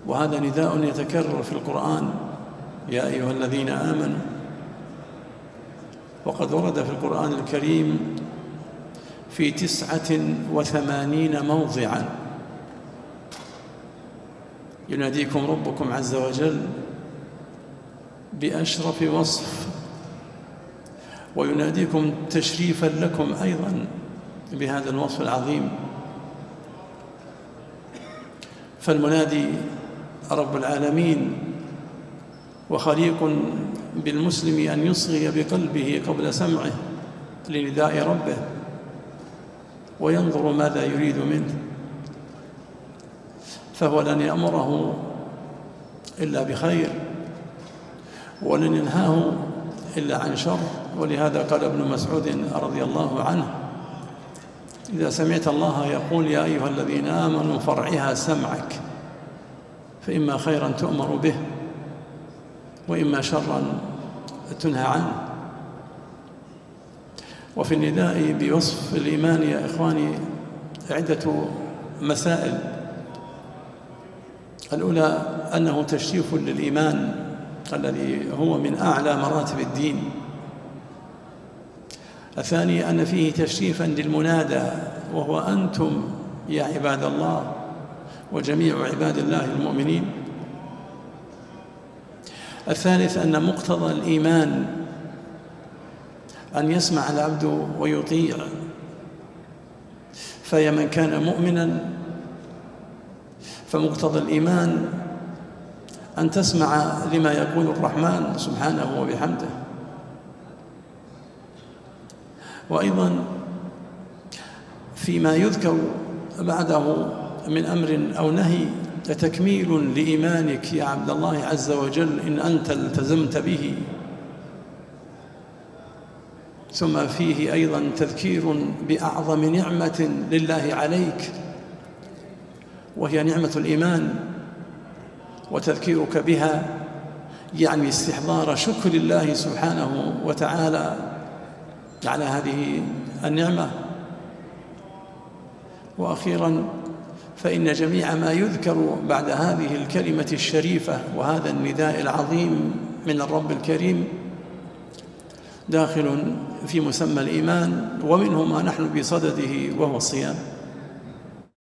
وهذا نداء يتكرر في القرآن: يا أيها الذين آمنوا. وقد ورد في القرآن الكريم في 89 موضعا يناديكم ربكم عز وجل بأشرف وصف، ويناديكم تشريفا لكم أيضا بهذا الوصف العظيم. فالمنادي رب العالمين، وخليق بالمسلم أن يصغي بقلبه قبل سمعه لنداء ربه وينظر ماذا يريد منه، فهو لن يأمره إلا بخير ولن ينهاه إلا عن شر. ولهذا قال ابن مسعود رضي الله عنه: إذا سمعت الله يقول يا أيها الذين آمنوا فارعها سمعك، فإما خيرا تؤمر به وإما شرا تنهى عنه. وفي النداء بوصف الإيمان يا إخواني عدة مسائل. الأولى أنه تشريف للإيمان الذي هو من أعلى مراتب الدين. الثاني أن فيه تشريفا للمنادى، وهو أنتم يا عباد الله وجميع عباد الله المؤمنين. الثالث أن مقتضى الإيمان أن يسمع العبد ويطيع، فيا من كان مؤمنا فمقتضى الإيمان أن تسمع لما يقول الرحمن سبحانه وبحمده. وأيضا فيما يذكر بعده من أمر أو نهي تكميل لإيمانك يا عبد الله عز وجل إن أنت التزمت به. ثم فيه أيضا تذكير بأعظم نعمة لله عليك، وهي نعمة الإيمان، وتذكيرك بها يعني استحضار شكر الله سبحانه وتعالى على هذه النعمة. وأخيرا فإن جميع ما يذكر بعد هذه الكلمة الشريفة وهذا النداء العظيم من الرب الكريم داخل في مسمى الإيمان، ومنه ما نحن بصدده وهو الصيام.